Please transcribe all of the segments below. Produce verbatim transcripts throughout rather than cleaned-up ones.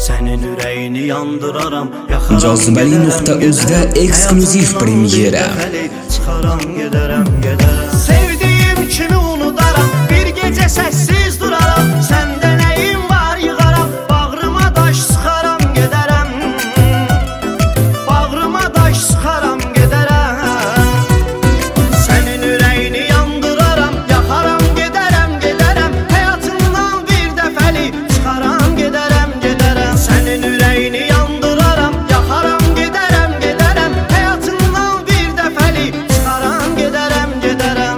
Sənin ürəyini yandıraram. Cazibəli nöqtə özdə ekskluziv premyera. Çıxaram gedərəm, gedərəm. Sevdiyim kimi unudaram, bir gecə səssiz duraram. Səndə nəyim var yığaram, bağrıma daş sıxaram gedərəm. Bağrıma daş sıxaram gedərəm. Sənin ürəyini yandıraram, yaxaram gedərəm, gedərəm. Həyatımdan bir dəfəli çıxaram gedərəm, gedərəm. Sənin ürəyini yandıraram, yaxaram gedərəm, gedərəm. Həyatımdan bir dəfəli çıxaram gedərəm, gedərəm.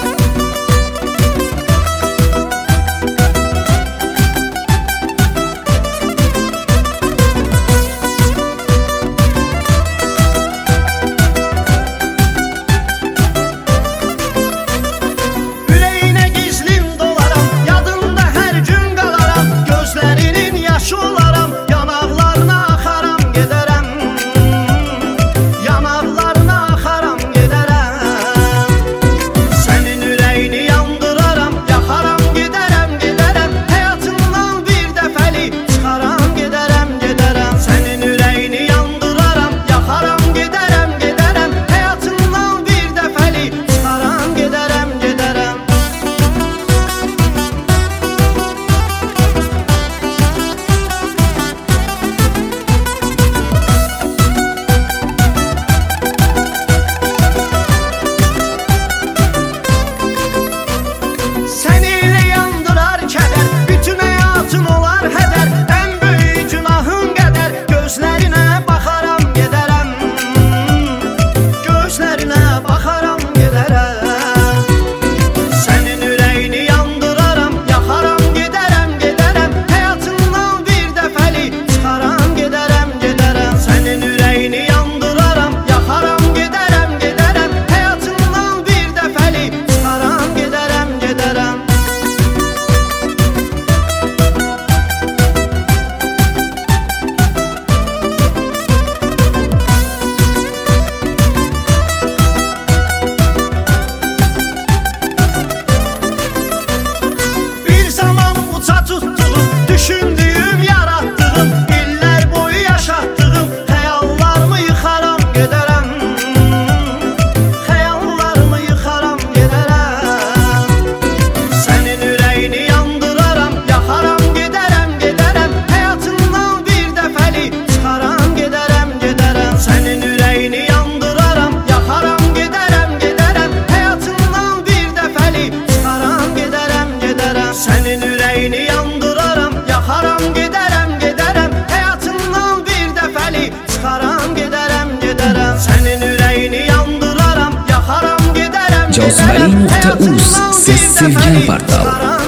Ürəyinə gizlim dolaram, yadında hər gün qalaram. Gözlərinin yaşı olaram, yanaqlarına axaram gedərəm. Yanaqlarına axaram gedərəm. Sənin ürəyini yandıraram, yaxaram gedərəm, gedərəm. Həyatımdan bir dəfəli çıxaram gedərəm, gedərəm. Sənin ürəyini yandıraram, yaxaram gedərəm, gedərəm. Həyatımdan bir dəfəli çıxaram gedərəm, gedərəm. Səni elə yandırar kədər, bütün həyatın olar hədər. Ən böyük günahın qədər, gözlərinə baxaram gedərəm. Gözlərinə baxaram gedərəm. Sənin ürəyini yandıraram, yaxaram gedərəm, gedərəm. Həyatımdan bir dəfəli çıxaram gedərəm, gedərəm. Sənin ürəyini yandıraram, yaxaram gedərəm, gedərəm. Həyatımdan bir dəfəli çıxaram gedərəm, gedərəm. Bir zaman uça tutduğum, düşündüyüm, yaratdığım, illər boyu yaşatdığım xəyallarımı yıxaram gedərəm. Xəyallarımı yıxaram gedərəm. Sənin ürəyini yandıraram, yaxaram gedərəm, gedərəm. Həyatımdan bir dəfəli çıxaram gedərəm, gedərəm. Sənin ürəyini yandıraram, yaxaram gedərəm, gedərəm. Həyatımdan bir dəfəli çıxaram gedərəm, gedərəm. Sənin ürəyini yandıraram, yaxaram gedərəm, gedərəm. Həyatımdan bir dəfəli çıxaram gedərəm, gedərəm. Sənin ürəyini yandıraram, yaxaram gedərəm, gedərəm. Cazibəli nöqtə uz, siz sevgili portal.